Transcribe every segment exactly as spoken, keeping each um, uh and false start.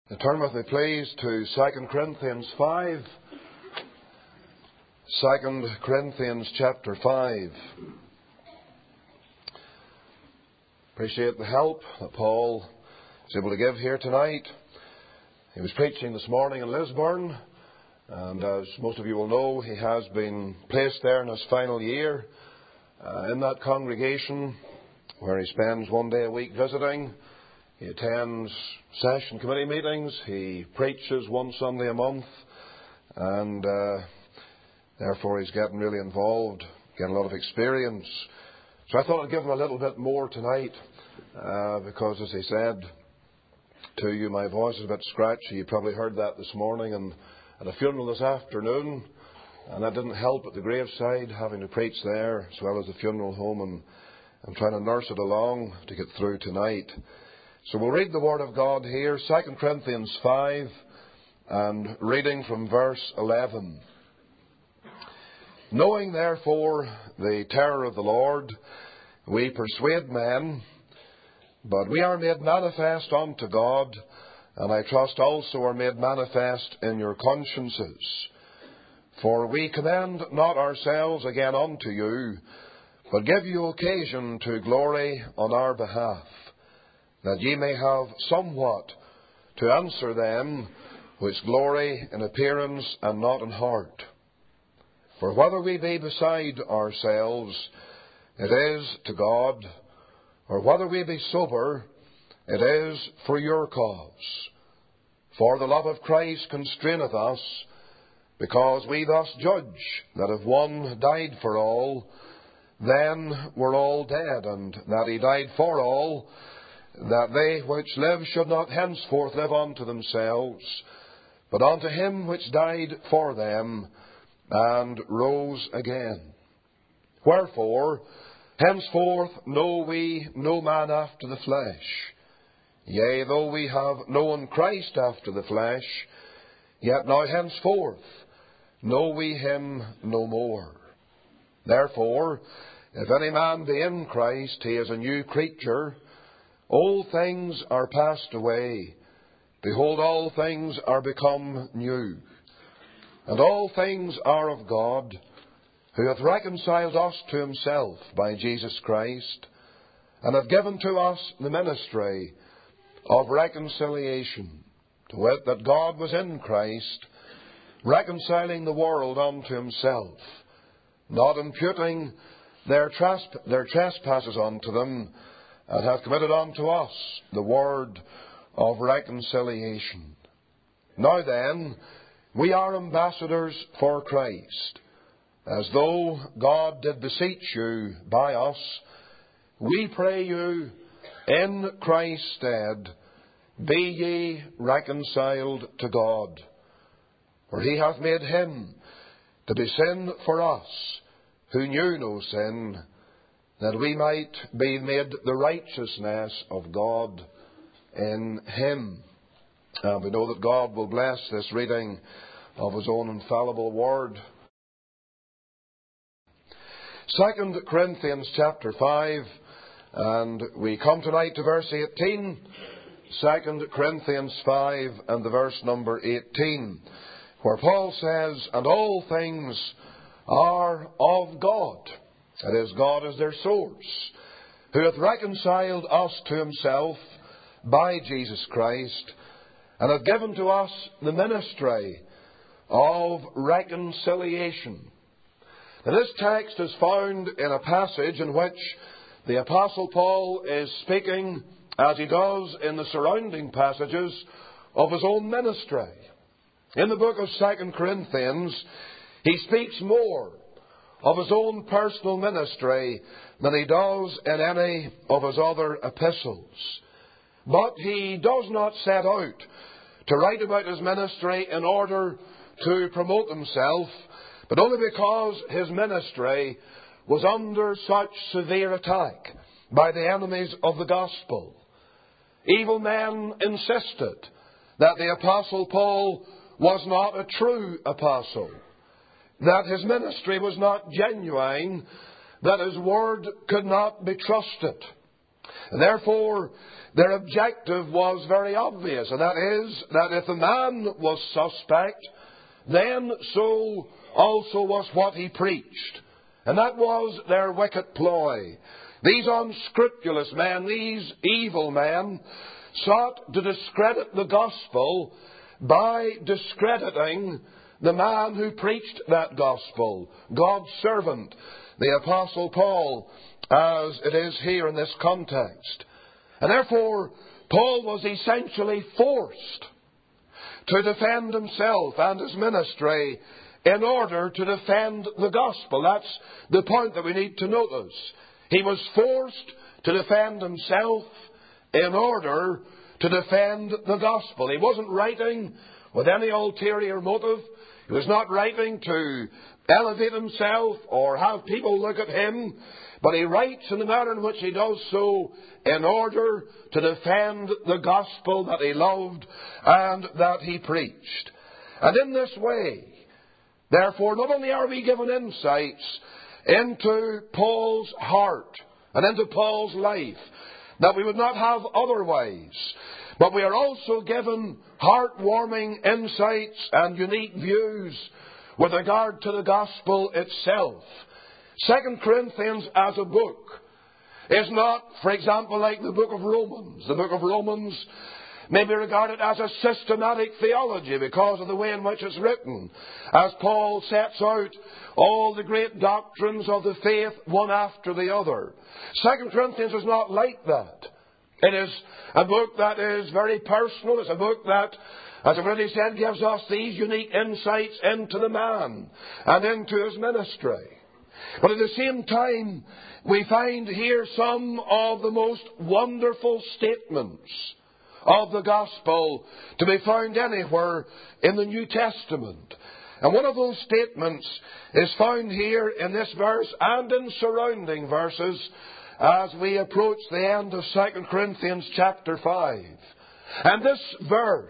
Turn with me, please, to Second Corinthians five. Second Corinthians chapter five. Appreciate the help that Paul is able to give here tonight. He was preaching this morning in Lisburn, and as most of you will know, he has been placed there in his final year uh, in that congregation where he spends one day a week visiting. He attends session committee meetings. He preaches one Sunday a month. And uh, therefore he's getting really involved, getting a lot of experience. So I thought I'd give him a little bit more tonight. Uh, because as he said to you, my voice is a bit scratchy. You probably heard that this morning and at a funeral this afternoon. And that didn't help at the graveside, having to preach there as well as the funeral home. And I'm trying to nurse it along to get through tonight. So we'll read the Word of God here, Second Corinthians five, and reading from verse eleven. Knowing therefore the terror of the Lord, we persuade men, but we are made manifest unto God, and I trust also are made manifest in your consciences. For we commend not ourselves again unto you, but give you occasion to glory on our behalf, that ye may have somewhat to answer them which glory in appearance and not in heart. For whether we be beside ourselves, it is to God, or whether we be sober, it is for your cause. For the love of Christ constraineth us, because we thus judge that if one died for all, then were all dead, and that he died for all, that they which live should not henceforth live unto themselves, but unto him which died for them, and rose again. Wherefore, henceforth know we no man after the flesh. Yea, though we have known Christ after the flesh, yet now henceforth know we him no more. Therefore, if any man be in Christ, he is a new creature. Old things are passed away. Behold, all things are become new. And all things are of God, who hath reconciled us to himself by Jesus Christ, and hath given to us the ministry of reconciliation, to wit, that God was in Christ, reconciling the world unto himself, not imputing their, tresp- their trespasses unto them, and hath committed unto us the word of reconciliation. Now then, we are ambassadors for Christ, as though God did beseech you by us. We pray you, in Christ's stead, be ye reconciled to God. For he hath made him to be sin for us, who knew no sin, that we might be made the righteousness of God in him. And we know that God will bless this reading of his own infallible word. Second Corinthians chapter five, and we come tonight to verse eighteen. Second Corinthians five and the verse number eighteen, where Paul says, and all things are of God. That is, God is their source, who hath reconciled us to himself by Jesus Christ, and hath given to us the ministry of reconciliation. Now, this text is found in a passage in which the Apostle Paul is speaking, as he does in the surrounding passages, of his own ministry. In the book of Second Corinthians, he speaks more of his own personal ministry than he does in any of his other epistles. But he does not set out to write about his ministry in order to promote himself, but only because his ministry was under such severe attack by the enemies of the gospel. Evil men insisted that the Apostle Paul was not a true apostle, that his ministry was not genuine, that his word could not be trusted. And therefore, their objective was very obvious, and that is that if the man was suspect, then so also was what he preached. And that was their wicked ploy. These unscrupulous men, these evil men, sought to discredit the gospel by discrediting the man who preached that gospel, God's servant, the Apostle Paul, as it is here in this context. And therefore, Paul was essentially forced to defend himself and his ministry in order to defend the gospel. That's the point that we need to notice. He was forced to defend himself in order to defend the gospel. He wasn't writing with any ulterior motive. He was not writing to elevate himself or have people look at him. But he writes in the manner in which he does so in order to defend the gospel that he loved and that he preached. And in this way, therefore, not only are we given insights into Paul's heart and into Paul's life that we would not have otherwise, but we are also given heartwarming insights and unique views with regard to the gospel itself. Second Corinthians as a book is not, for example, like the book of Romans. The book of Romans may be regarded as a systematic theology because of the way in which it's written, as Paul sets out all the great doctrines of the faith one after the other. Second Corinthians is not like that. It is a book that is very personal. It's a book that, as I've already said, gives us these unique insights into the man and into his ministry. But at the same time, we find here some of the most wonderful statements of the gospel to be found anywhere in the New Testament. And one of those statements is found here in this verse and in surrounding verses as we approach the end of Second Corinthians chapter five. And this verse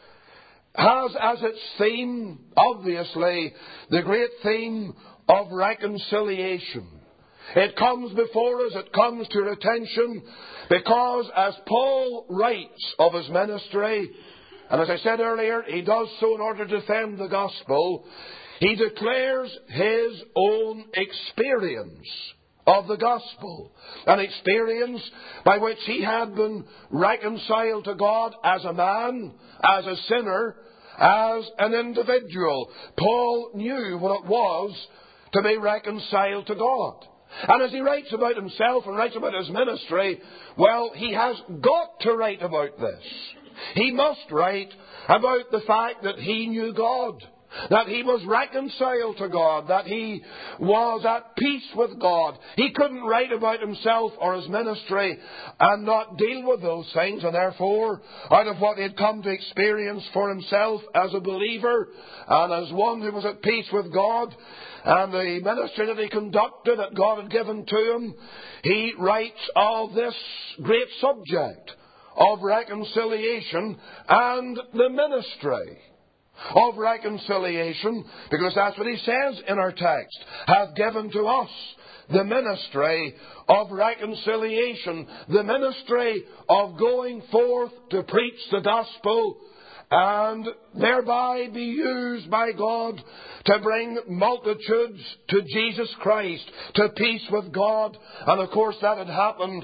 has as its theme, obviously, the great theme of reconciliation. It comes before us, it comes to our attention, because as Paul writes of his ministry, and as I said earlier, he does so in order to defend the gospel, he declares his own experience of the gospel, an experience by which he had been reconciled to God as a man, as a sinner, as an individual. Paul knew what it was to be reconciled to God. And as he writes about himself and writes about his ministry, well, he has got to write about this. He must write about the fact that he knew God, that he was reconciled to God, that he was at peace with God. He couldn't write about himself or his ministry and not deal with those things, and therefore, out of what he had come to experience for himself as a believer and as one who was at peace with God, and the ministry that he conducted that God had given to him, he writes of this great subject of reconciliation and the ministry of reconciliation, because that's what he says in our text, hath given to us the ministry of reconciliation, the ministry of going forth to preach the gospel and thereby be used by God to bring multitudes to Jesus Christ, to peace with God. And of course that had happened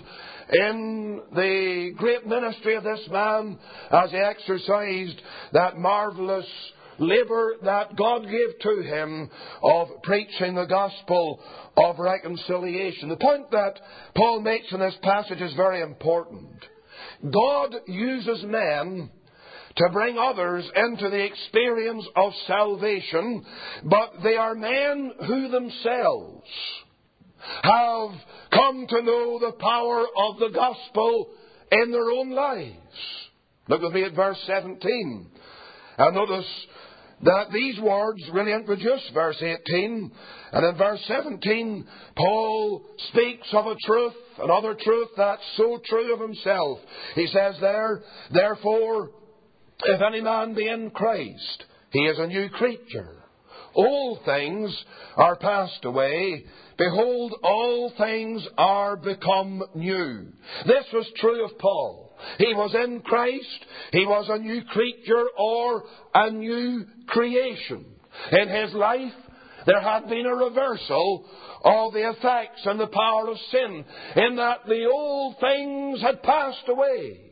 in the great ministry of this man as he exercised that marvellous labour that God gave to him of preaching the gospel of reconciliation. The point that Paul makes in this passage is very important. God uses men to bring others into the experience of salvation, but they are men who themselves have come to know the power of the gospel in their own lives. Look with me at verse seventeen. And notice that these words really introduce verse eighteen. And in verse seventeen, Paul speaks of a truth, another truth that's so true of himself. He says there, therefore, if any man be in Christ, he is a new creature. Old things are passed away. Behold, all things are become new. This was true of Paul. He was in Christ. He was a new creature or a new creation. In his life, there had been a reversal of the effects and the power of sin, in that the old things had passed away.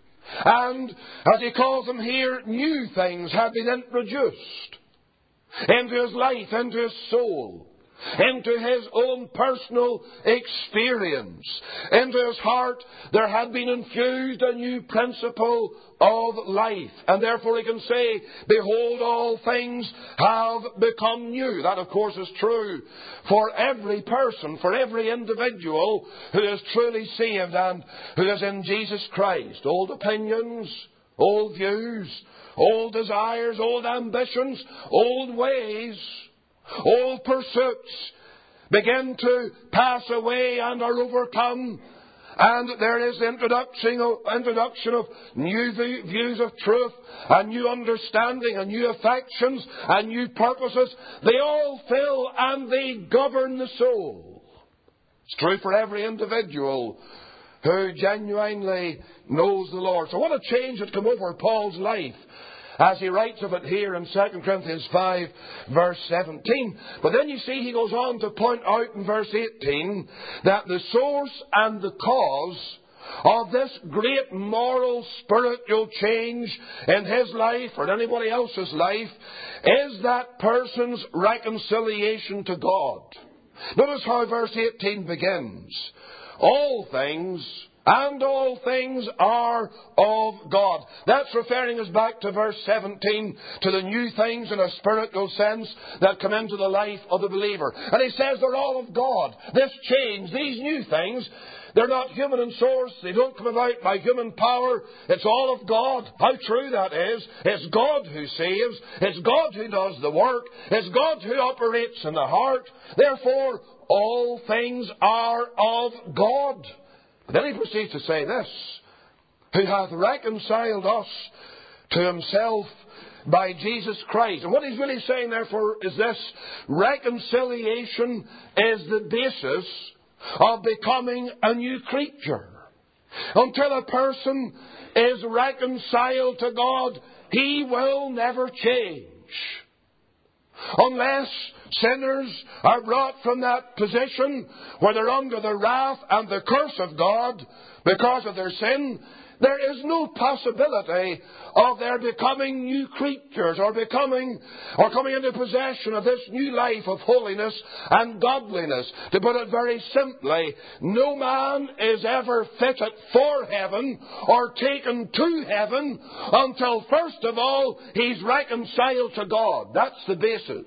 And, as he calls them here, new things had been introduced into his life, into his soul, into his own personal experience. Into his heart there had been infused a new principle of life. And therefore he can say, behold, all things have become new. That, of course, is true for every person, for every individual who is truly saved and who is in Jesus Christ. Old opinions, old views, old desires, old ambitions, old ways, old pursuits begin to pass away and are overcome. And there is the introduction of, introduction of new views of truth, and new understanding, and new affections, and new purposes. They all fill and they govern the soul. It's true for every individual who genuinely knows the Lord. So what a change had come over Paul's life, as he writes of it here in Second Corinthians five, verse seventeen. But then you see he goes on to point out in verse eighteen that the source and the cause of this great moral, spiritual change in his life or in anybody else's life is that person's reconciliation to God. Notice how verse eighteen begins. All things and all things are of God. That's referring us back to verse seventeen, to the new things in a spiritual sense that come into the life of the believer. And he says they're all of God. This change, these new things, they're not human in source. They don't come about by human power. It's all of God. How true that is. It's God who saves. It's God who does the work. It's God who operates in the heart. Therefore, all things are of God. Then he proceeds to say this, who hath reconciled us to himself by Jesus Christ. And what he's really saying, therefore, is this: reconciliation is the basis of becoming a new creature. Until a person is reconciled to God, he will never change. Unless sinners are brought from that position where they're under the wrath and the curse of God because of their sin, there is no possibility of their becoming new creatures or becoming or coming into possession of this new life of holiness and godliness. To put it very simply, no man is ever fitted for heaven or taken to heaven until first of all he's reconciled to God. That's the basis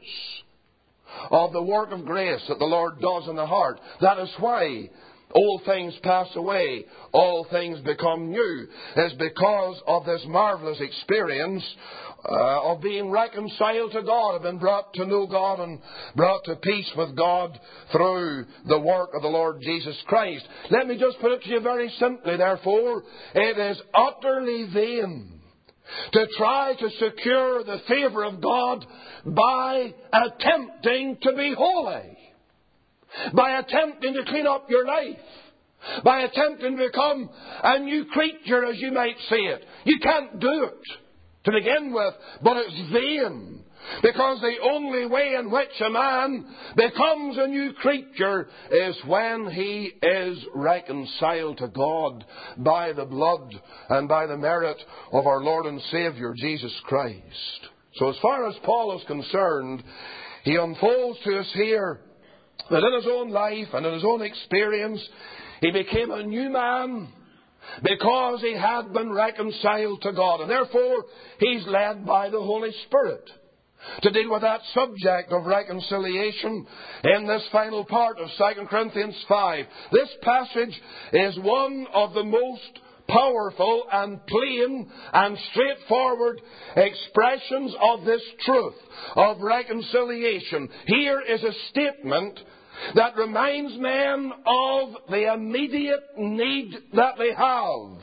of the work of grace that the Lord does in the heart. That is why old things pass away, all things become new. It's because of this marvelous experience uh, of being reconciled to God, of being brought to know God and brought to peace with God through the work of the Lord Jesus Christ. Let me just put it to you very simply, therefore, it is utterly vain to try to secure the favour of God by attempting to be holy, by attempting to clean up your life, by attempting to become a new creature, as you might say it. You can't do it to begin with, but it's vain. Because the only way in which a man becomes a new creature is when he is reconciled to God by the blood and by the merit of our Lord and Saviour, Jesus Christ. So as far as Paul is concerned, he unfolds to us here that in his own life and in his own experience, he became a new man because he had been reconciled to God. And therefore, he's led by the Holy Spirit to deal with that subject of reconciliation in this final part of Second Corinthians five. This passage is one of the most powerful and plain and straightforward expressions of this truth of reconciliation. Here is a statement that reminds men of the immediate need that they have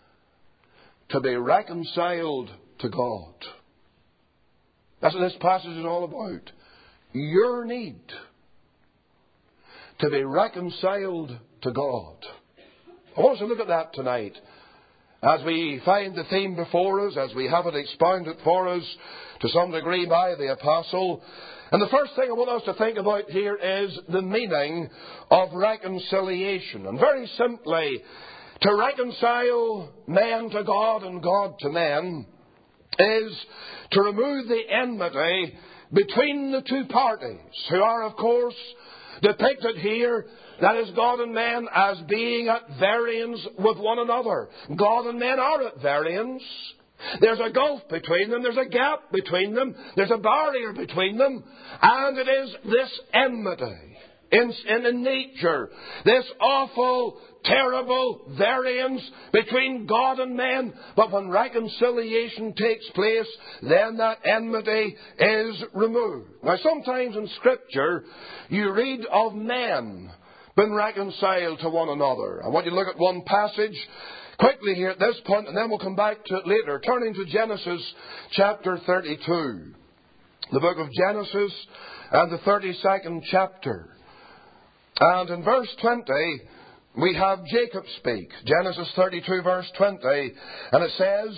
to be reconciled to God. That's what this passage is all about. Your need to be reconciled to God. I want us to look at that tonight as we find the theme before us, as we have it expounded for us to some degree by the Apostle. And the first thing I want us to think about here is the meaning of reconciliation. And very simply, to reconcile man to God and God to men is to remove the enmity between the two parties, who are, of course, depicted here, that is God and man, as being at variance with one another. God and men are at variance. There's a gulf between them. There's a gap between them. There's a barrier between them. And it is this enmity in, in, in nature, this awful, terrible variance between God and man. But when reconciliation takes place, then that enmity is removed. Now, sometimes in Scripture, you read of men being reconciled to one another. I want you to look at one passage quickly here at this point, and then we'll come back to it later. Turning to Genesis chapter thirty-two. The book of Genesis and the thirty-second chapter. And in verse twenty, we have Jacob speak. Genesis thirty-two, verse twenty. And it says,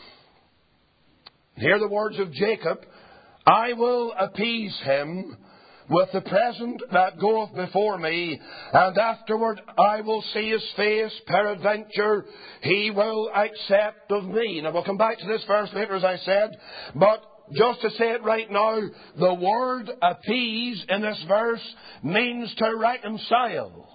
hear the words of Jacob, I will appease him with the present that goeth before me, and afterward I will see his face, peradventure he will accept of me. Now we'll come back to this verse later, as I said, but just to say it right now, the word appease in this verse means to reconcile.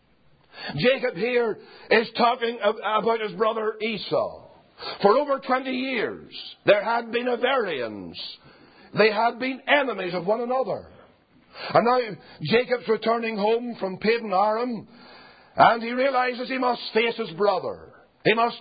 Jacob here is talking about his brother Esau. For over twenty years, there had been a variance. They had been enemies of one another. And now Jacob's returning home from Padan Aram, and he realizes he must face his brother. He must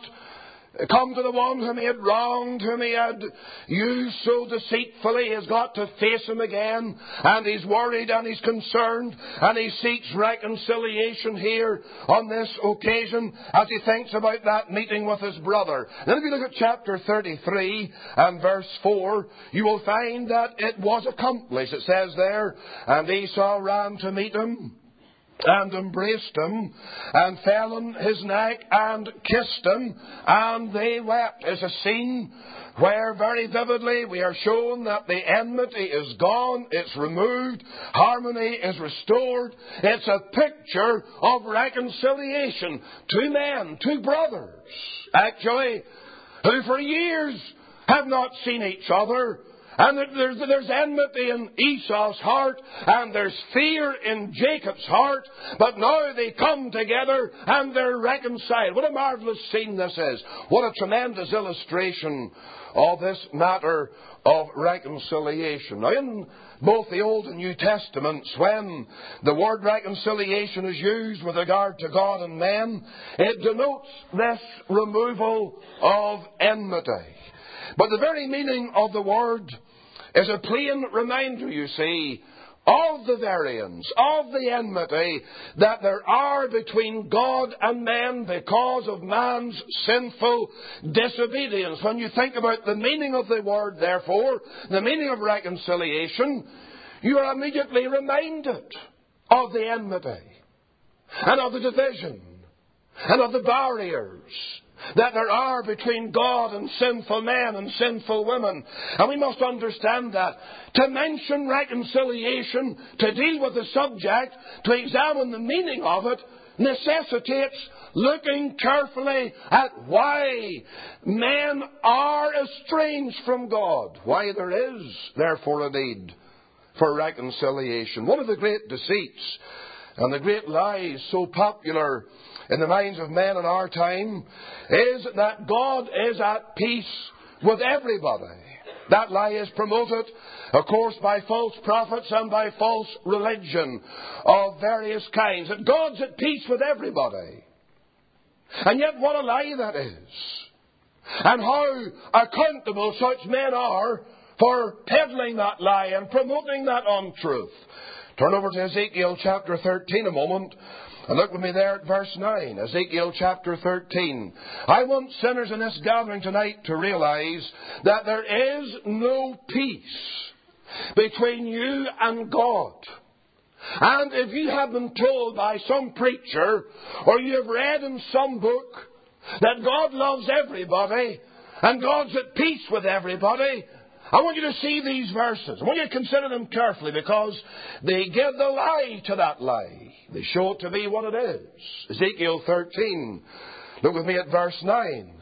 come to the one whom he had wronged, whom he had used so deceitfully. He has got to face him again, and he's worried and he's concerned, and he seeks reconciliation here on this occasion as he thinks about that meeting with his brother. Then if you look at chapter thirty-three and verse four, you will find that it was accomplished. It says there, and Esau ran to meet him, and embraced him, and fell on his neck, and kissed him, and they wept. It's a scene where very vividly we are shown that the enmity is gone, it's removed, harmony is restored. It's a picture of reconciliation. Two men, two brothers, actually, who for years have not seen each other. And there's, there's enmity in Esau's heart, and there's fear in Jacob's heart, but now they come together and they're reconciled. What a marvelous scene this is. What a tremendous illustration of this matter of reconciliation. Now, in both the Old and New Testaments, when the word reconciliation is used with regard to God and men, it denotes this removal of enmity. But the very meaning of the word is a plain reminder, you see, of the variance, of the enmity that there are between God and man because of man's sinful disobedience. When you think about the meaning of the word, therefore, the meaning of reconciliation, you are immediately reminded of the enmity and of the division and of the barriers that there are between God and sinful men and sinful women. And we must understand that. To mention reconciliation, to deal with the subject, to examine the meaning of it, necessitates looking carefully at why men are estranged from God. Why there is, therefore, a need for reconciliation. One of the great deceits and the great lies so popular in the minds of men in our time is that God is at peace with everybody. That lie is promoted, of course, by false prophets and by false religion of various kinds. That God's at peace with everybody. And yet what a lie that is. And how accountable such men are for peddling that lie and promoting that untruth. Turn over to Ezekiel chapter thirteen a moment. And look with me there at verse nine, Ezekiel chapter thirteen. I want sinners in this gathering tonight to realize that there is no peace between you and God. And if you have been told by some preacher, or you have read in some book, that God loves everybody, and God's at peace with everybody. I want you to see these verses. I want you to consider them carefully, because they give the lie to that lie. They show it to be what it is. Ezekiel thirteen. Look with me at verse nine.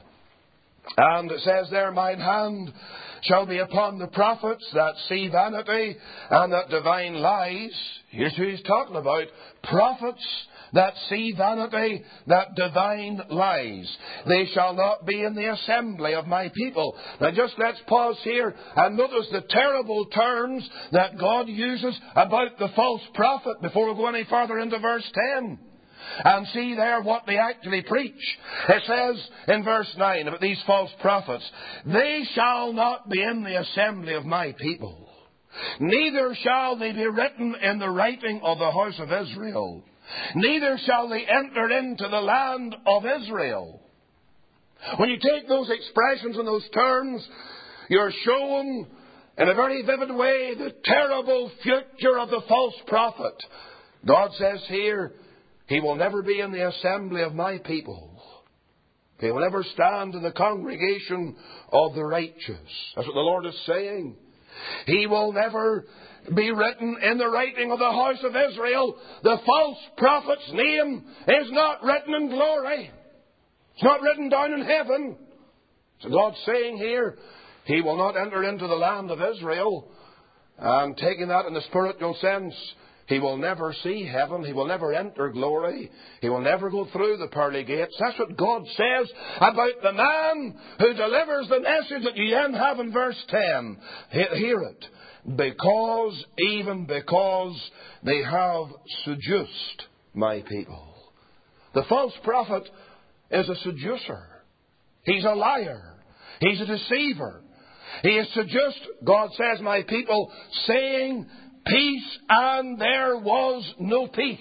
And it says there, mine hand shall be upon the prophets that see vanity and that divine lies. Here's who he's talking about. Prophets that see vanity, that divine lies. They shall not be in the assembly of my people. Now just let's pause here and notice the terrible terms that God uses about the false prophet before we go any further into verse ten. And see there what they actually preach. It says in verse nine about these false prophets, they shall not be in the assembly of my people, neither shall they be written in the writing of the house of Israel, neither shall they enter into the land of Israel. When you take those expressions and those terms, you're shown in a very vivid way the terrible future of the false prophet. God says here, he will never be in the assembly of my people. He will never stand in the congregation of the righteous. That's what the Lord is saying. He will never be written in the writing of the house of Israel. The false prophet's name is not written in glory. It's not written down in heaven. So God's saying here, he will not enter into the land of Israel. And taking that in the spiritual sense, he will never see heaven. He will never enter glory. He will never go through the pearly gates. That's what God says about the man who delivers the message that you then have in verse ten. Hear it. Because, even because they have seduced my people. The false prophet is a seducer. He's a liar. He's a deceiver. He has seduced, God says, my people, saying peace, and there was no peace.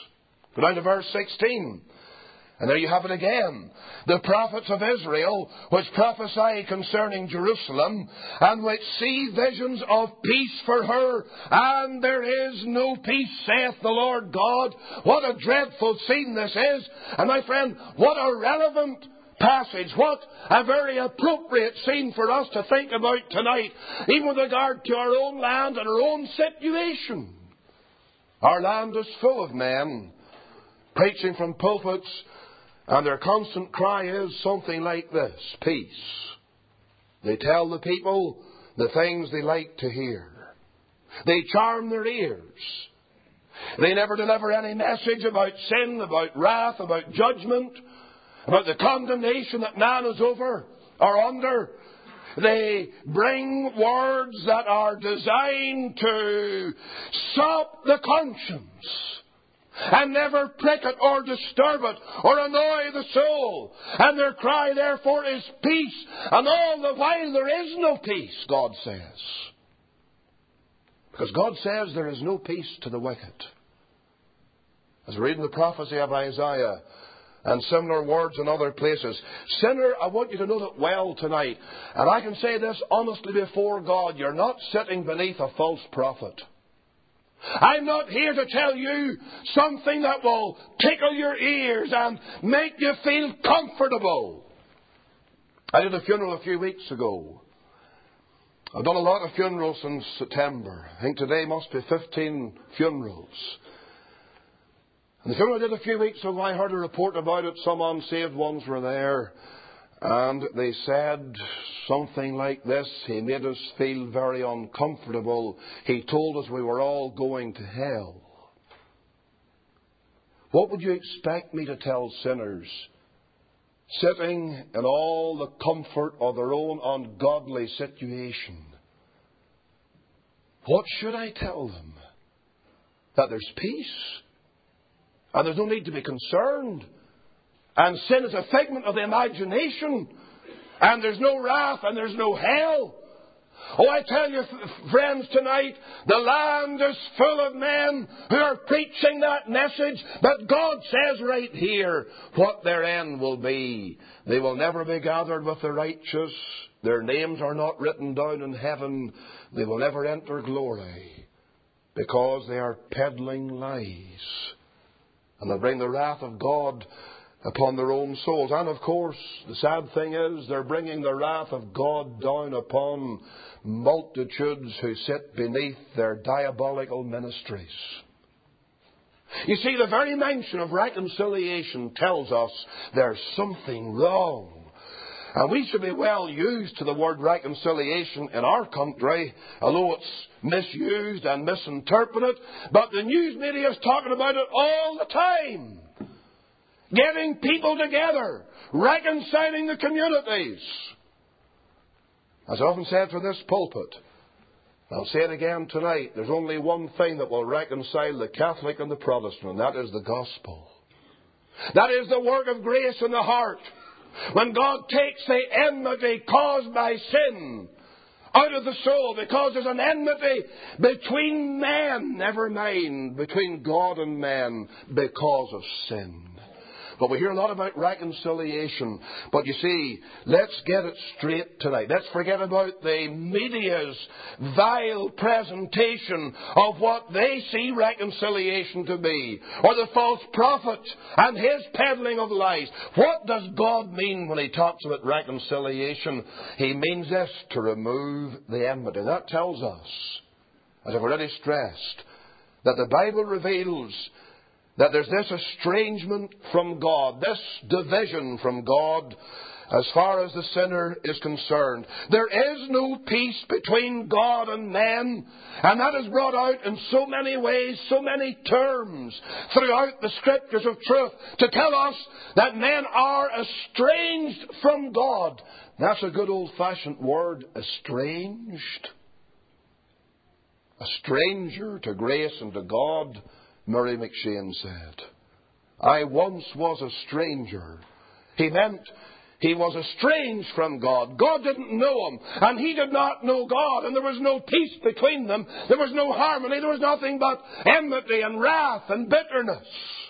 Go down to verse sixteen. And there you have it again. The prophets of Israel, which prophesy concerning Jerusalem, and which see visions of peace for her, and there is no peace, saith the Lord God. What a dreadful scene this is. And my friend, what a relevant passage. What a very appropriate scene for us to think about tonight, even with regard to our own land and our own situation. Our land is full of men preaching from pulpits, and their constant cry is something like this: peace. They tell the people the things they like to hear. They charm their ears. They never deliver any message about sin, about wrath, about judgment, about the condemnation that man is over or under. They bring words that are designed to sop the conscience and never prick it or disturb it or annoy the soul. And their cry, therefore, is peace. And all the while there is no peace, God says. Because God says there is no peace to the wicked. As we read in the prophecy of Isaiah, and similar words in other places. Sinner, I want you to know that well tonight. And I can say this honestly before God. You're not sitting beneath a false prophet. I'm not here to tell you something that will tickle your ears and make you feel comfortable. I did a funeral a few weeks ago. I've done a lot of funerals since September. I think today must be fifteen funerals. And the funeral I did a few weeks ago, I heard a report about it. Some unsaved ones were there. And they said something like this: he made us feel very uncomfortable. He told us we were all going to hell. What would you expect me to tell sinners sitting in all the comfort of their own ungodly situation? What should I tell them? That there's peace, and there's no need to be concerned, and sin is a figment of the imagination, and there's no wrath and there's no hell. Oh, I tell you, friends, tonight, the land is full of men who are preaching that message, but God says right here what their end will be. They will never be gathered with the righteous. Their names are not written down in heaven. They will never enter glory, because they are peddling lies. And they bring the wrath of God upon their own souls. And of course, the sad thing is they're bringing the wrath of God down upon multitudes who sit beneath their diabolical ministries. You see, the very mention of reconciliation tells us there's something wrong. And we should be well used to the word reconciliation in our country, although it's misused and misinterpreted. But the news media is talking about it all the time. Getting people together, reconciling the communities. As I often said from this pulpit, I'll say it again tonight, there's only one thing that will reconcile the Catholic and the Protestant, and that is the gospel. That is the work of grace in the heart. When God takes the enmity caused by sin out of the soul, because there's an enmity between men, never mind, between God and man, because of sin. But we hear a lot about reconciliation. But you see, let's get it straight tonight. Let's forget about the media's vile presentation of what they see reconciliation to be, or the false prophet and his peddling of lies. What does God mean when He talks about reconciliation? He means this: to remove the enmity. That tells us, as I've already stressed, that the Bible reveals that there's this estrangement from God, this division from God as far as the sinner is concerned. There is no peace between God and man, and that is brought out in so many ways, so many terms throughout the Scriptures of truth to tell us that men are estranged from God. That's a good old-fashioned word, estranged. A stranger to grace and to God, Murray M'Cheyne said. I once was a stranger. He meant he was estranged from God. God didn't know him, and he did not know God, and there was no peace between them. There was no harmony. There was nothing but enmity and wrath and bitterness.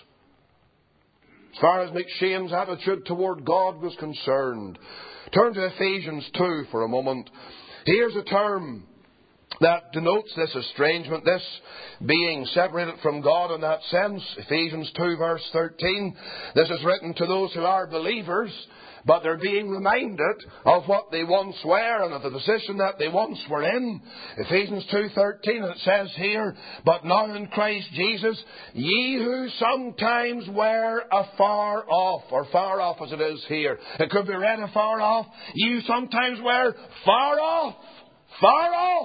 As far as M'Cheyne's attitude toward God was concerned, turn to Ephesians two for a moment. Here's a term that denotes this estrangement, this being separated from God in that sense. Ephesians two verse thirteen. This is written to those who are believers, but they're being reminded of what they once were and of the position that they once were in. Ephesians two thirteen, and it says here, but now in Christ Jesus, ye who sometimes were afar off, or far off as it is here. It could be read afar off. Ye who sometimes were far off, far off.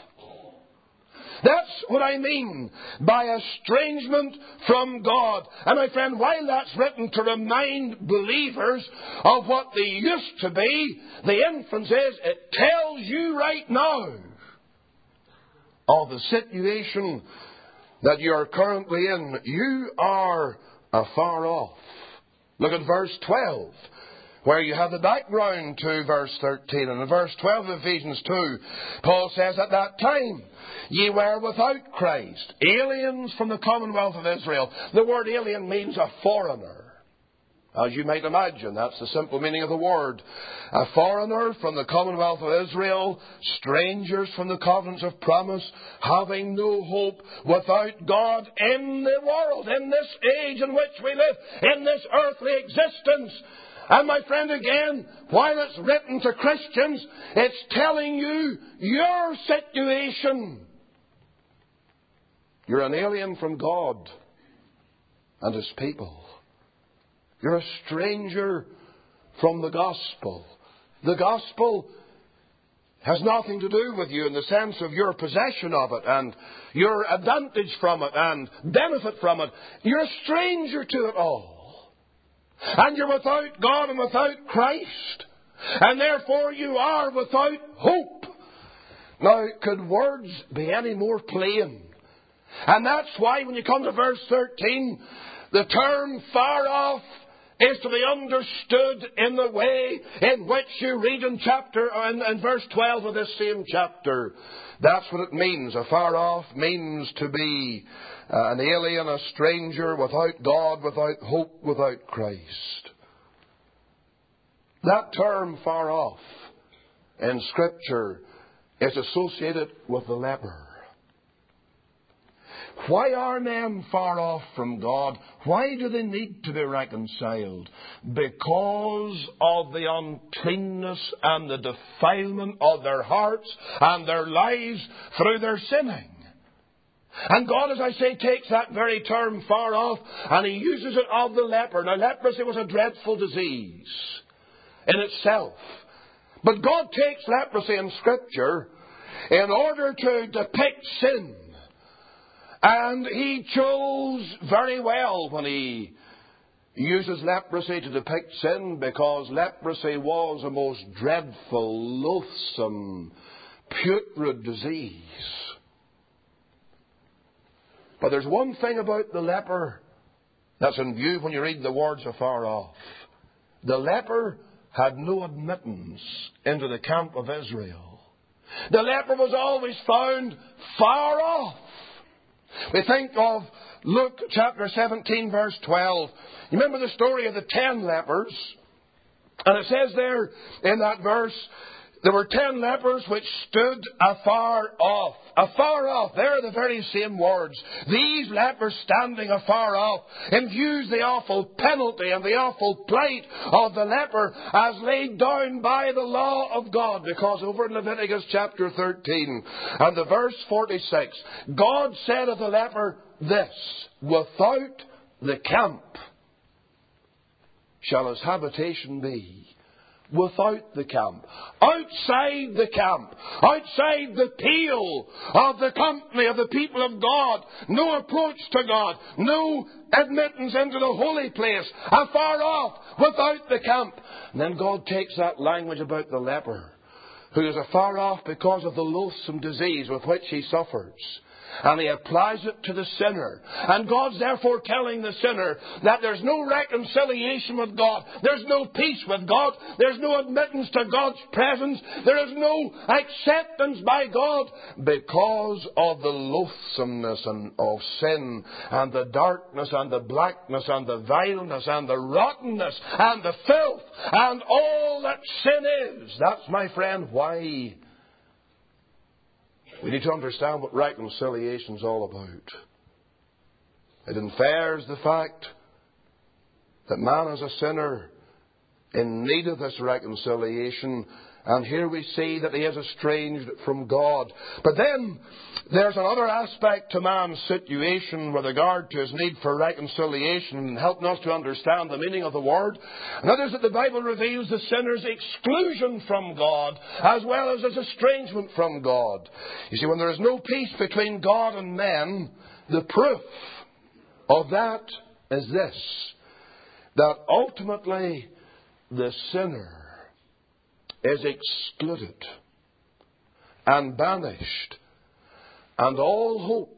That's what I mean by estrangement from God. And my friend, while that's written to remind believers of what they used to be, the inference is it tells you right now of the situation that you are currently in. You are afar off. Look at verse twelve, where you have the background to verse thirteen. And in verse twelve of Ephesians two, Paul says, at that time ye were without Christ, aliens from the commonwealth of Israel. The word alien means a foreigner. As you might imagine, that's the simple meaning of the word. A foreigner from the commonwealth of Israel, strangers from the covenants of promise, having no hope, without God in the world, in this age in which we live, in this earthly existence. And my friend, again, while it's written to Christians, it's telling you your situation. You're an alien from God and His people. You're a stranger from the gospel. The gospel has nothing to do with you in the sense of your possession of it and your advantage from it and benefit from it. You're a stranger to it all. And you're without God and without Christ. And therefore you are without hope. Now, could words be any more plain? And that's why when you come to verse thirteen, the term far off is to be understood in the way in which you read in chapter in, in verse twelve of this same chapter. That's what it means. Afar off means to be uh, an alien, a stranger, without God, without hope, without Christ. That term far off in Scripture is associated with the leper. Why are men far off from God? Why do they need to be reconciled? Because of the uncleanness and the defilement of their hearts and their lives through their sinning. And God, as I say, takes that very term far off and He uses it of the leper. Now, leprosy was a dreadful disease in itself. But God takes leprosy in Scripture in order to depict sin. And He chose very well when He uses leprosy to depict sin, because leprosy was a most dreadful, loathsome, putrid disease. But there's one thing about the leper that's in view when you read the words afar off. The leper had no admittance into the camp of Israel. The leper was always found far off. We think of Luke chapter seventeen, verse twelve. You remember the story of the ten lepers? And it says there in that verse, there were ten lepers which stood afar off. Afar off. There are the very same words. These lepers standing afar off infuse the awful penalty and the awful plight of the leper as laid down by the law of God. Because over in Leviticus chapter thirteen and the verse forty-six, God said of the leper this: without the camp shall his habitation be. Without the camp. Outside the camp. Outside the pale of the company of the people of God. No approach to God. No admittance into the holy place. Afar off. Without the camp. And then God takes that language about the leper, who is afar off because of the loathsome disease with which he suffers. And He applies it to the sinner. And God's therefore telling the sinner that there's no reconciliation with God. There's no peace with God. There's no admittance to God's presence. There is no acceptance by God because of the loathsomeness and of sin and the darkness and the blackness and the vileness and the rottenness and the filth and all that sin is. That's, my friend, why we need to understand what reconciliation is all about. It infers the fact that man is a sinner in need of this reconciliation. And here we see that he is estranged from God. But then there's another aspect to man's situation with regard to his need for reconciliation and helping us to understand the meaning of the word. And that is that the Bible reveals the sinner's exclusion from God as well as his estrangement from God. You see, when there is no peace between God and men, the proof of that is this: that ultimately the sinner is excluded and banished, and all hope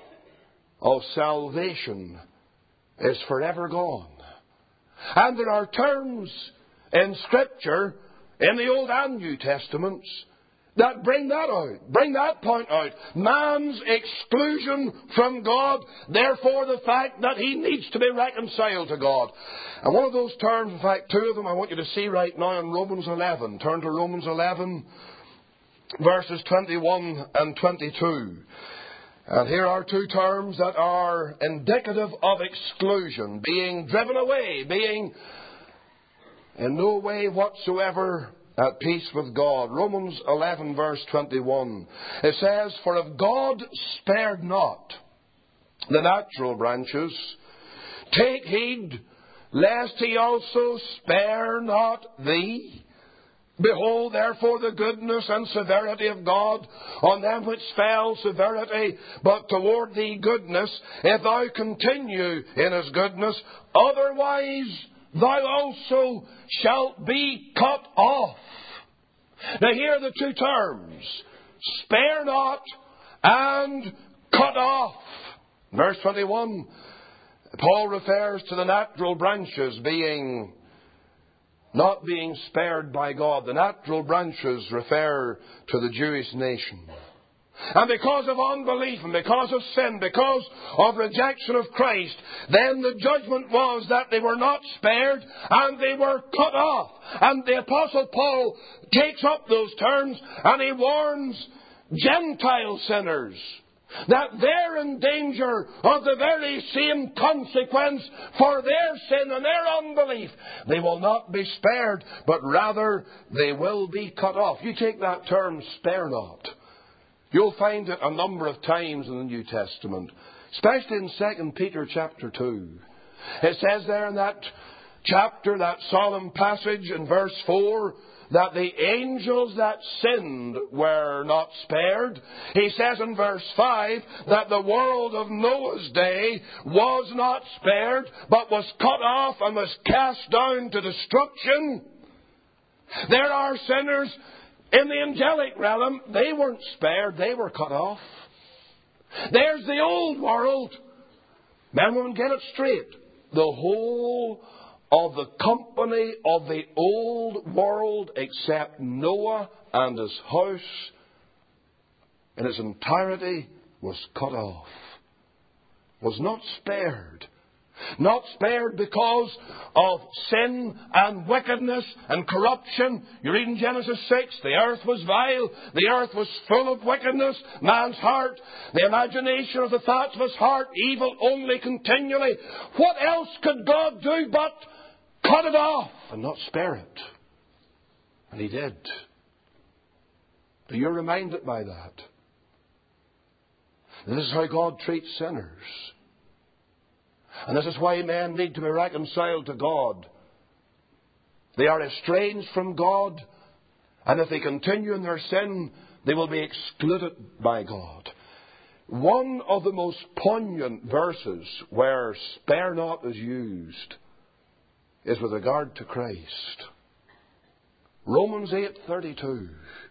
of salvation is forever gone. And there are terms in Scripture, in the Old and New Testaments, that bring that out, bring that point out. Man's exclusion from God, therefore the fact that he needs to be reconciled to God. And one of those terms, in fact two of them, I want you to see right now in Romans eleven. Turn to Romans eleven, verses twenty-one and twenty-two. And here are two terms that are indicative of exclusion, being driven away, being in no way whatsoever at peace with God. Romans eleven, verse twenty-one. It says, "For if God spared not the natural branches, take heed lest He also spare not thee. Behold, therefore, the goodness and severity of God on them which fell severity, but toward thee goodness, if thou continue in His goodness. Otherwise thou also shalt be cut off." Now here are the two terms: spare not and cut off. Verse twenty-one, Paul refers to the natural branches being not being spared by God. The natural branches refer to the Jewish nation. And because of unbelief and because of sin, because of rejection of Christ, then the judgment was that they were not spared and they were cut off. And the Apostle Paul takes up those terms and he warns Gentile sinners that they're in danger of the very same consequence for their sin and their unbelief. They will not be spared, but rather they will be cut off. You take that term, spare not. You'll find it a number of times in the New Testament, especially in Second Peter chapter two. It says there in that chapter, that solemn passage in verse four, that the angels that sinned were not spared. He says in verse five that the world of Noah's day was not spared, but was cut off and was cast down to destruction. There are sinners in the angelic realm. They weren't spared, they were cut off. There's the old world. Men and women, get it straight. The whole of the company of the old world, except Noah and his house, in its entirety, was cut off. Was not spared. Not spared because of sin and wickedness and corruption. You read in Genesis six, the earth was vile, the earth was full of wickedness, man's heart, the imagination of the thoughts of his heart, evil only continually. What else could God do but cut it off and not spare it? And He did. But you're reminded by that. And this is how God treats sinners. And this is why men need to be reconciled to God. They are estranged from God, and if they continue in their sin, they will be excluded by God. One of the most poignant verses where spare not is used is with regard to Christ. Romans eight thirty-two.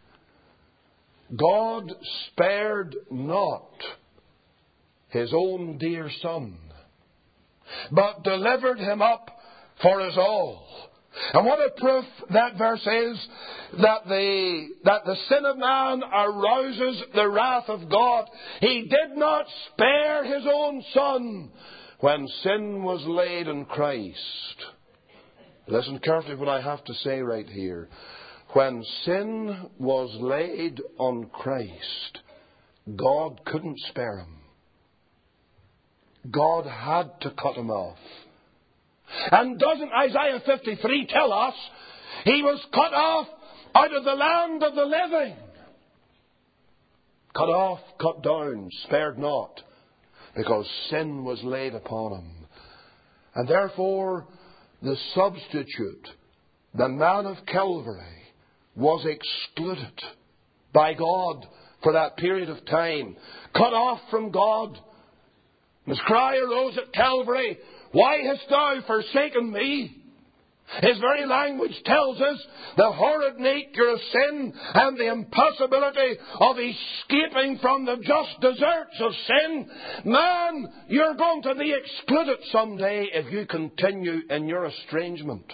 God spared not His own dear Son, but delivered Him up for us all. And what a proof that verse is that the, that the sin of man arouses the wrath of God. He did not spare His own Son when sin was laid in Christ. Listen carefully what I have to say right here. When sin was laid on Christ, God couldn't spare Him. God had to cut Him off. And doesn't Isaiah fifty-three tell us He was cut off out of the land of the living? Cut off, cut down, spared not, because sin was laid upon Him. And therefore, the substitute, the man of Calvary, was excluded by God for that period of time. Cut off from God. His cry arose at Calvary, "Why hast thou forsaken me?" His very language tells us the horrid nature of sin and the impossibility of escaping from the just deserts of sin. Man, you're going to be excluded someday if you continue in your estrangement.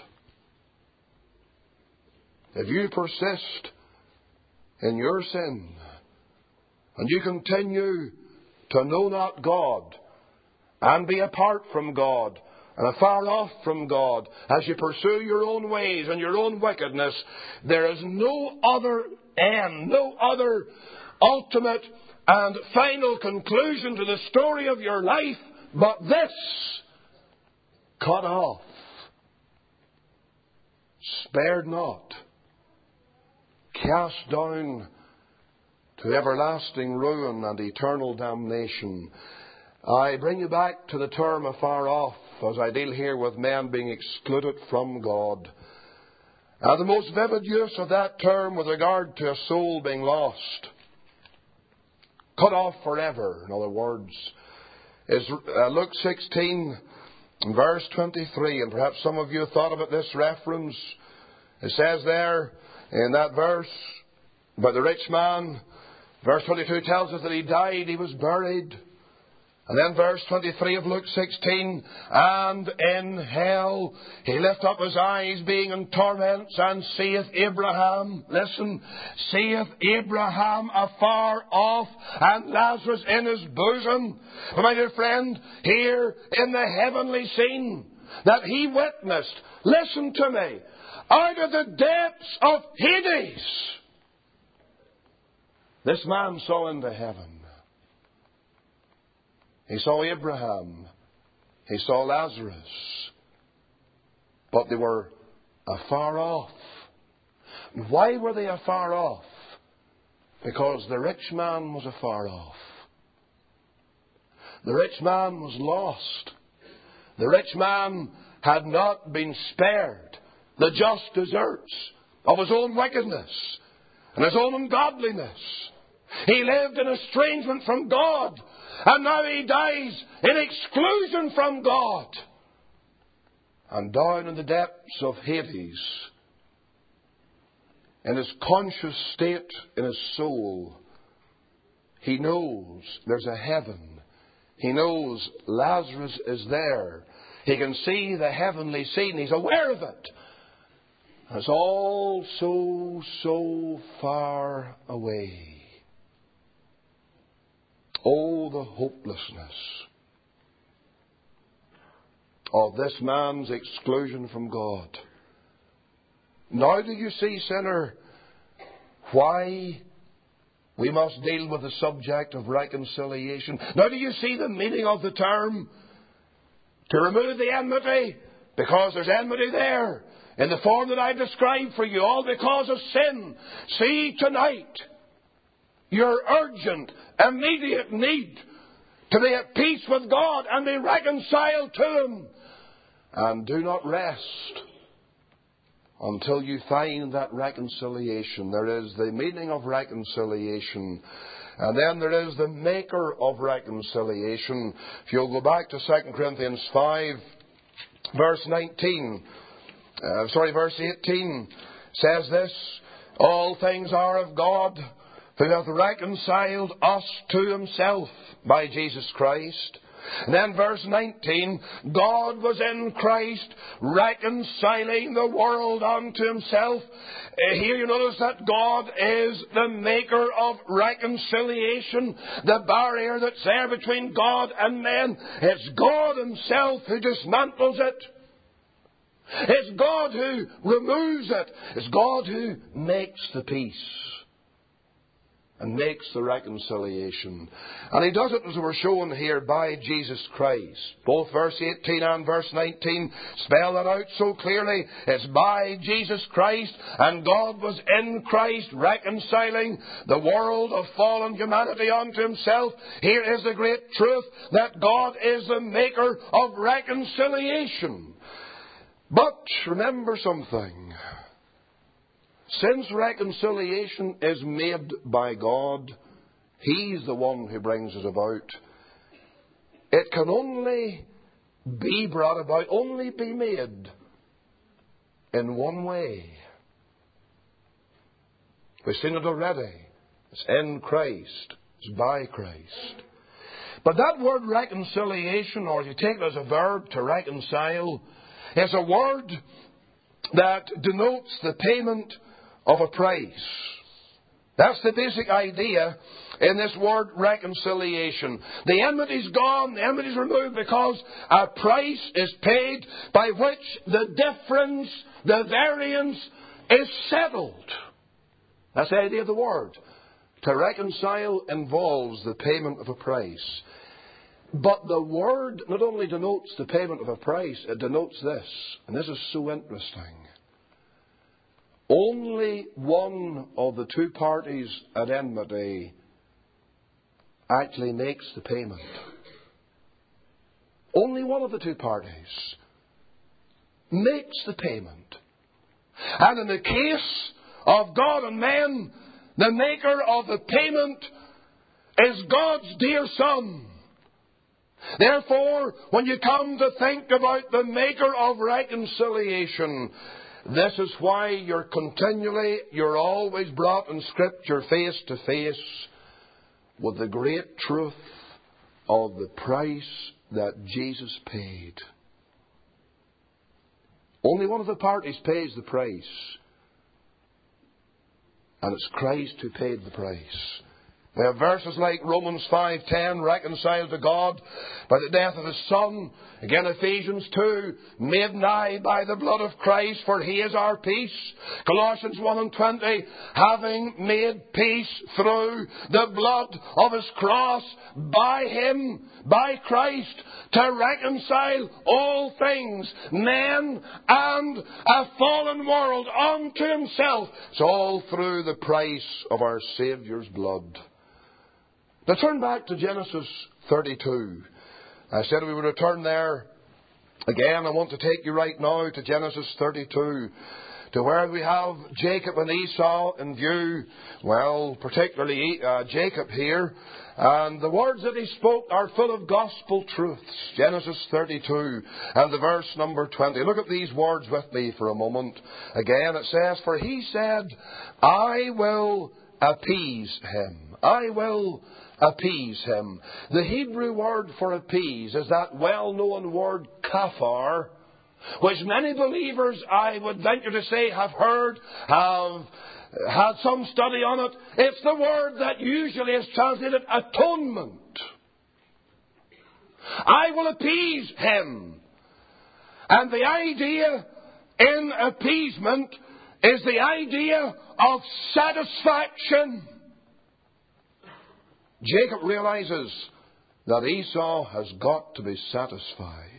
If you persist in your sin and you continue to know not God and be apart from God and afar off from God, as you pursue your own ways and your own wickedness, there is no other end, no other ultimate and final conclusion to the story of your life but this: cut off, spared not, cast down to everlasting ruin and eternal damnation. I bring you back to the term afar off as I deal here with men being excluded from God. And the most vivid use of that term with regard to a soul being lost, cut off forever, in other words, is uh, Luke sixteen, verse twenty-three. And perhaps some of you have thought about this reference. It says there in that verse about the rich man, verse twenty-two tells us that he died, he was buried. And then verse twenty-three of Luke sixteen, and in hell he lift up his eyes, being in torments, and seeth Abraham, listen, seeth Abraham afar off, and Lazarus in his bosom. But my dear friend, here in the heavenly scene that he witnessed, listen to me, out of the depths of Hades, this man saw into heaven. He saw Abraham. He saw Lazarus. But they were afar off. Why were they afar off? Because the rich man was afar off. The rich man was lost. The rich man had not been spared the just deserts of his own wickedness and his own ungodliness. He lived in estrangement from God, and now he dies in exclusion from God. And down in the depths of Hades, in his conscious state, in his soul, he knows there's a heaven. He knows Lazarus is there. He can see the heavenly scene. He's aware of it. It's all so, so far away. Oh, the hopelessness of this man's exclusion from God. Now do you see, sinner, why we must deal with the subject of reconciliation? Now do you see the meaning of the term? To remove the enmity, because there's enmity there, in the form that I described for you, all because of sin. See tonight your urgent, immediate need to be at peace with God and be reconciled to Him. And do not rest until you find that reconciliation. There is the meaning of reconciliation. And then there is the maker of reconciliation. If you'll go back to Second Corinthians five, verse nineteen, uh, sorry, verse eighteen, says this: all things are of God, who hath reconciled us to Himself by Jesus Christ. And then verse nineteen, God was in Christ reconciling the world unto Himself. Uh, here you notice that God is the maker of reconciliation. The barrier that's there between God and men, it's God Himself who dismantles it. It's God who removes it. It's God who makes the peace and makes the reconciliation. And He does it, as we're shown here, by Jesus Christ. Both verse eighteen and verse nineteen spell that out so clearly. It's by Jesus Christ, and God was in Christ reconciling the world of fallen humanity unto Himself. Here is the great truth, that God is the maker of reconciliation. But remember something. Since reconciliation is made by God, He's the one who brings it about. It can only be brought about, only be made in one way. We've seen it already. It's in Christ. It's by Christ. But that word reconciliation, or if you take it as a verb, to reconcile, is a word that denotes the payment of a price. That's the basic idea in this word reconciliation. The enmity's gone, the enmity's removed, because a price is paid by which the difference, the variance, is settled. That's the idea of the word. To reconcile involves the payment of a price. But the word not only denotes the payment of a price, it denotes this, and this is so interesting. Only one of the two parties at enmity actually makes the payment. Only one of the two parties makes the payment. And in the case of God and men, the maker of the payment is God's dear Son. Therefore, when you come to think about the maker of reconciliation, this is why you're continually, you're always brought in Scripture face to face with the great truth of the price that Jesus paid. Only one of the parties pays the price. And it's Christ who paid the price. We have verses like Romans five ten, reconciled to God by the death of His Son. Again, Ephesians two, made nigh by the blood of Christ, for He is our peace. Colossians one and twenty, having made peace through the blood of His cross, by Him, by Christ, to reconcile all things, men and a fallen world, unto Himself. It's all through the price of our Saviour's blood. Now turn back to Genesis thirty-two. I said we would return there again. I want to take you right now to Genesis thirty-two, to where we have Jacob and Esau in view. Well, particularly uh, Jacob here. And the words that he spoke are full of gospel truths. Genesis thirty-two and the verse number twenty. Look at these words with me for a moment. Again, it says, for he said, I will appease him. I will appease him. The Hebrew word for appease is that well-known word kafar, which many believers, I would venture to say, have heard, have had some study on it. It's the word that usually is translated atonement. I will appease him. And the idea in appeasement is the idea of satisfaction. Jacob realizes that Esau has got to be satisfied.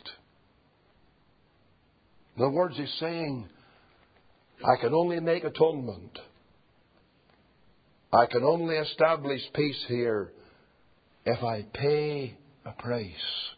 In other words, he's saying, I can only make atonement. I can only establish peace here if I pay a price.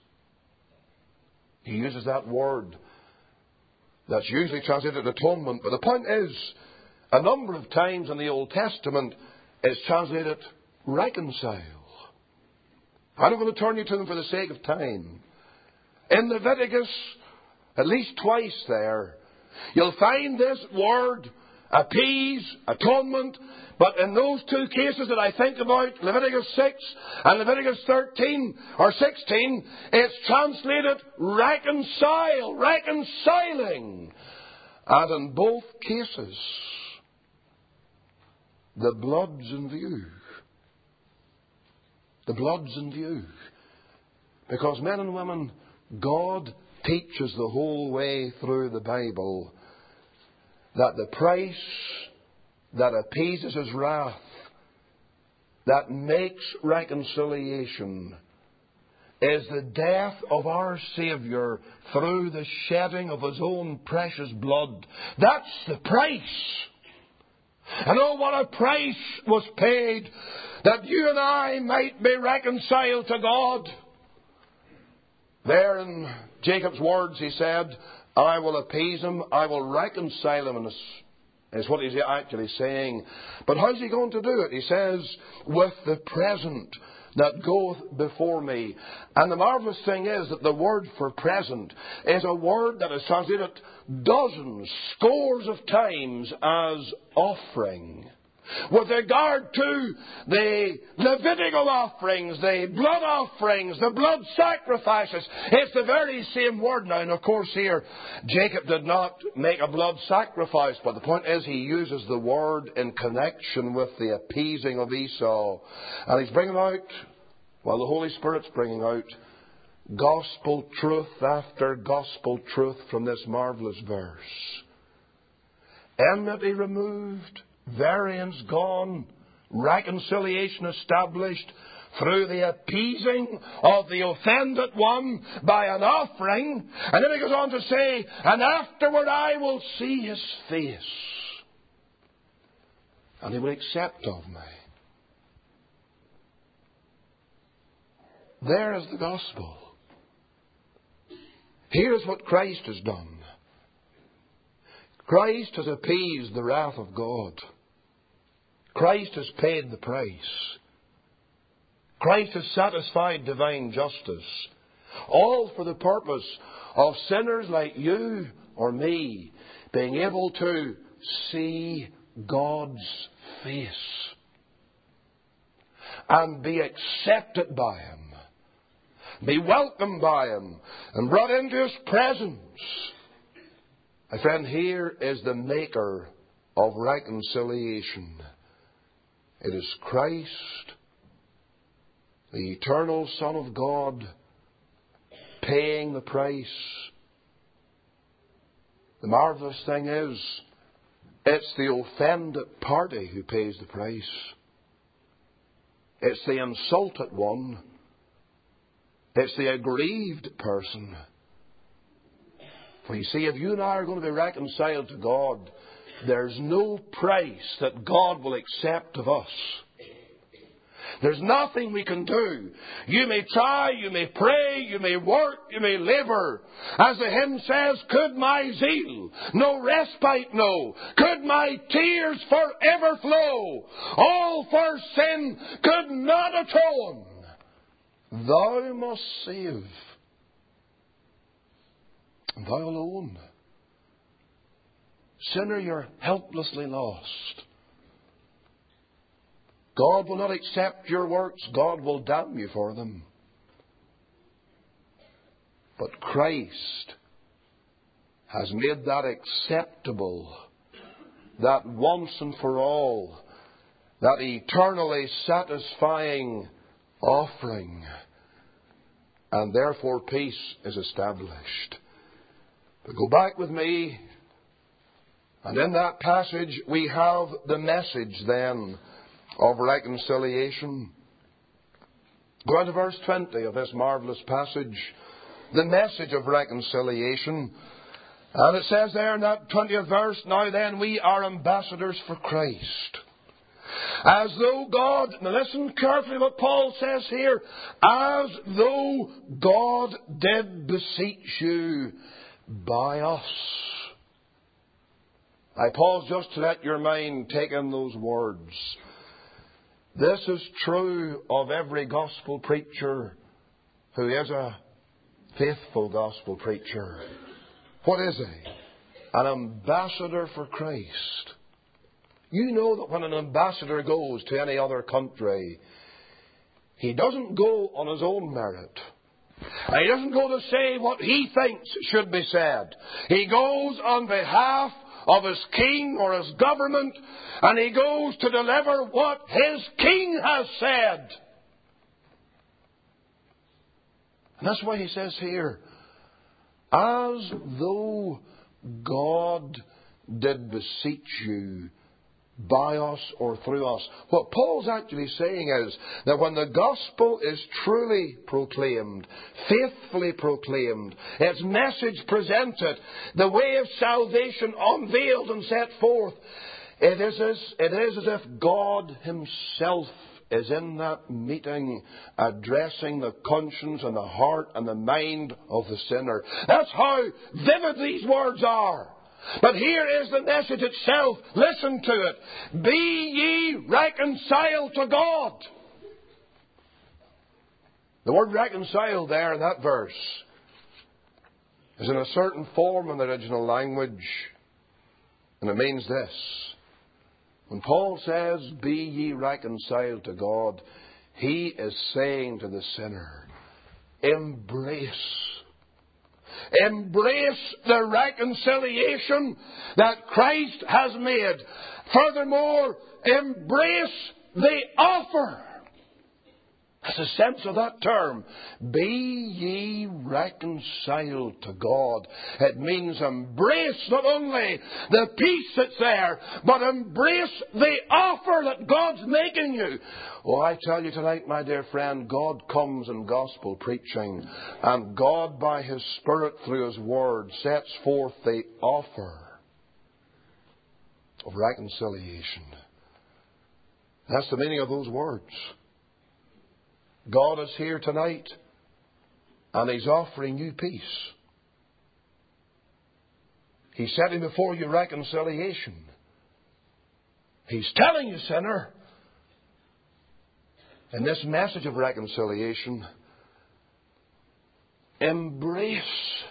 He uses that word that's usually translated atonement. But the point is, a number of times in the Old Testament, it's translated reconcile. I'm not going to turn you to them for the sake of time. In Leviticus, at least twice there, you'll find this word, appease, atonement. But in those two cases that I think about, Leviticus six and Leviticus thirteen or sixteen, it's translated reconcile, reconciling. And in both cases, the blood's in view. The blood's in view. Because men and women, God teaches the whole way through the Bible that the price that appeases His wrath, that makes reconciliation, is the death of our Saviour through the shedding of His own precious blood. That's the price. And oh, what a price was paid that you and I might be reconciled to God. There in Jacob's words, he said, I will appease him, I will reconcile him, and is what he's actually saying. But how's he going to do it? He says, with the present that goeth before me. And the marvellous thing is that the word for present is a word that is translated dozens, scores of times as offering. With regard to the Levitical offerings, the blood offerings, the blood sacrifices, it's the very same word now. And of course here, Jacob did not make a blood sacrifice, but the point is he uses the word in connection with the appeasing of Esau. And he's bringing out, well, the Holy Spirit's bringing out gospel truth after gospel truth from this marvellous verse. Enmity removed, variance gone, reconciliation established through the appeasing of the offended one by an offering. And then he goes on to say, and afterward I will see his face, and he will accept of me. There is the gospel. Here's what Christ has done. Christ has appeased the wrath of God. Christ has paid the price. Christ has satisfied divine justice. All for the purpose of sinners like you or me being able to see God's face and be accepted by Him, be welcomed by Him, and brought into His presence. My friend, here is the maker of reconciliation. It is Christ the eternal Son of God paying the price. The marvellous thing is, it's the offended party who pays the price. It's the insulted one. It's the aggrieved person. For you see, if you and I are going to be reconciled to God, there's no price that God will accept of us. There's nothing we can do. You may try, you may pray, you may work, you may labour. As the hymn says, could my zeal no respite know? Could my tears forever flow? All for sin could not atone. Thou must save. And thou alone. Sinner, you're helplessly lost. God will not accept your works. God will damn you for them. But Christ has made that acceptable, that once and for all, that eternally satisfying offering. And therefore peace is established. But go back with me, and in that passage we have the message then of reconciliation. Go on to verse twenty of this marvellous passage. The message of reconciliation. And it says there in that twentieth verse, now then we are ambassadors for Christ. As though God, now listen carefully what Paul says here, as though God did beseech you by us. I pause just to let your mind take in those words. This is true of every gospel preacher who is a faithful gospel preacher. What is he? An ambassador for Christ. You know that when an ambassador goes to any other country, he doesn't go on his own merit. He doesn't go to say what he thinks should be said. He goes on behalf of his king or his government, and he goes to deliver what his king has said. And that's why he says here, as though God did beseech you by us or through us. What Paul's actually saying is that when the gospel is truly proclaimed, faithfully proclaimed, its message presented, the way of salvation unveiled and set forth, it is as, it is as if God Himself is in that meeting addressing the conscience and the heart and the mind of the sinner. That's how vivid these words are. But here is the message itself. Listen to it. Be ye reconciled to God. The word reconciled there in that verse is in a certain form in the original language. And it means this. When Paul says, be ye reconciled to God, he is saying to the sinner, embrace Embrace the reconciliation that Christ has made. Furthermore, embrace the offer. That's the sense of that term. Be ye reconciled to God. It means embrace not only the peace that's there, but embrace the offer that God's making you. Oh, I tell you tonight, my dear friend, God comes in gospel preaching, and God by His Spirit through His Word sets forth the offer of reconciliation. That's the meaning of those words. God is here tonight, and He's offering you peace. He's setting before you reconciliation. He's telling you, sinner, in this message of reconciliation, embrace,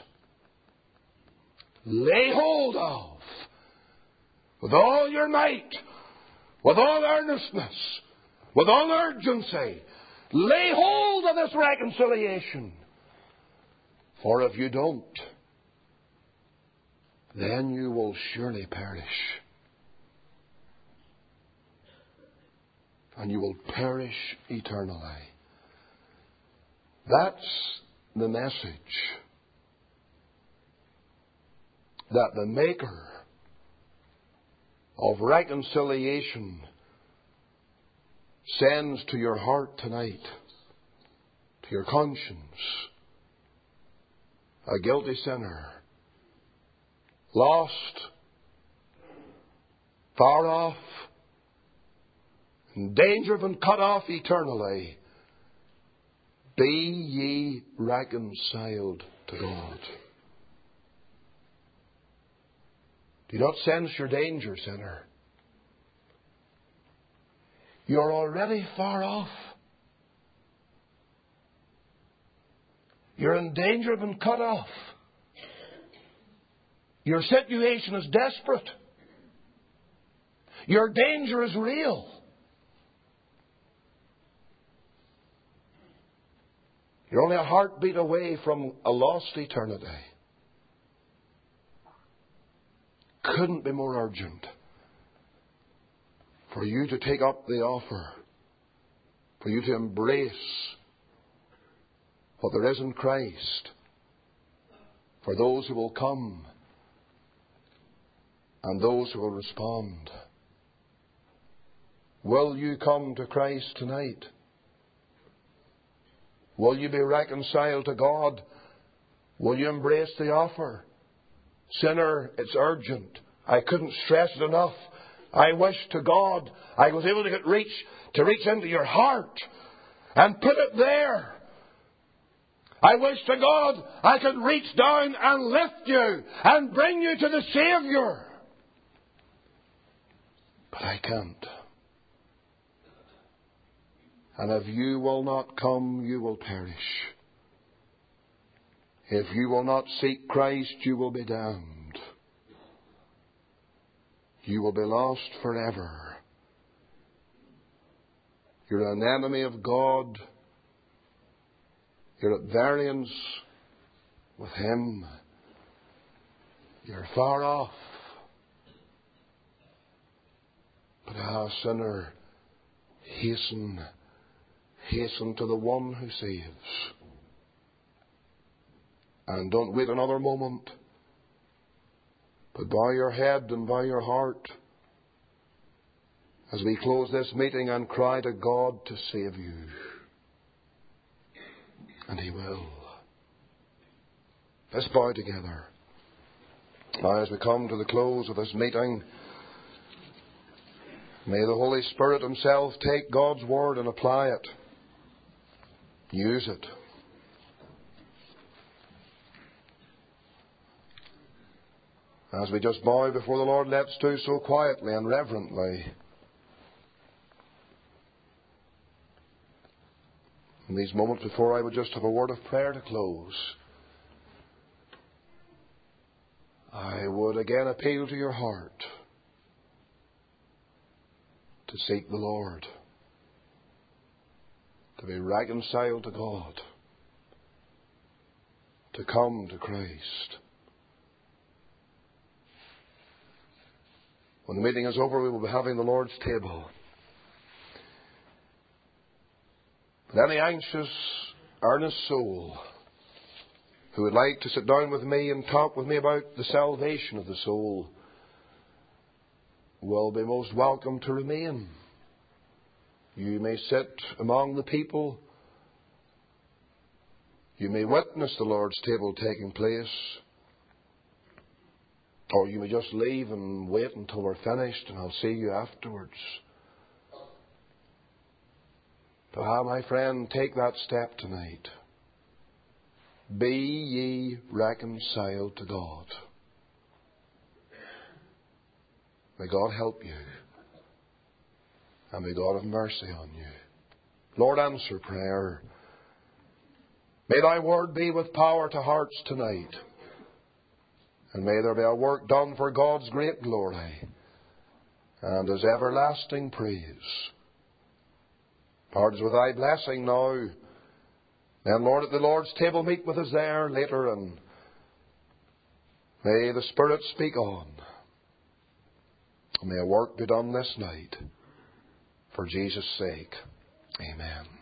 lay hold of, with all your might, with all earnestness, with all urgency, lay hold of this reconciliation. For if you don't, then you will surely perish. And you will perish eternally. That's the message that the Maker of reconciliation sends to your heart tonight, to your conscience. A guilty sinner, lost, far off, in danger of being cut off eternally. Be ye reconciled to God. Do not sense your danger, sinner. You're already far off. You're in danger of being cut off. Your situation is desperate. Your danger is real. You're only a heartbeat away from a lost eternity. Couldn't be more urgent for you to take up the offer, for you to embrace what there is in Christ, for those who will come and those who will respond. Will you come to Christ tonight? Will you be reconciled to God? Will you embrace the offer? Sinner, it's urgent. I couldn't stress it enough. I wish to God I was able to get reach, to reach into your heart and put it there. I wish to God I could reach down and lift you and bring you to the Saviour. But I can't. And if you will not come, you will perish. If you will not seek Christ, you will be damned. You will be lost forever. You're an enemy of God. You're at variance with Him. You're far off. But ah, sinner, hasten, hasten to the one who saves. And don't wait another moment, but bow your head and bow your heart as we close this meeting and cry to God to save you. And He will. Let's bow together. Now, as we come to the close of this meeting, may the Holy Spirit Himself take God's Word and apply it. Use it. As we just bow before the Lord, let's do so quietly and reverently. In these moments before, I would just have a word of prayer to close. I would again appeal to your heart to seek the Lord, to be reconciled to God, to come to Christ. When the meeting is over, we will be having the Lord's table. But any anxious, earnest soul who would like to sit down with me and talk with me about the salvation of the soul will be most welcome to remain. You may sit among the people. You may witness the Lord's table taking place. Or you may just leave and wait until we're finished and I'll see you afterwards. But ah, my friend, take that step tonight. Be ye reconciled to God. May God help you. And may God have mercy on you. Lord, answer prayer. May Thy word be with power to hearts tonight. And may there be a work done for God's great glory and His everlasting praise. Lord, as with Thy blessing now, then, Lord, at the Lord's table meet with us there later, and may the Spirit speak on. And may a work be done this night for Jesus' sake. Amen.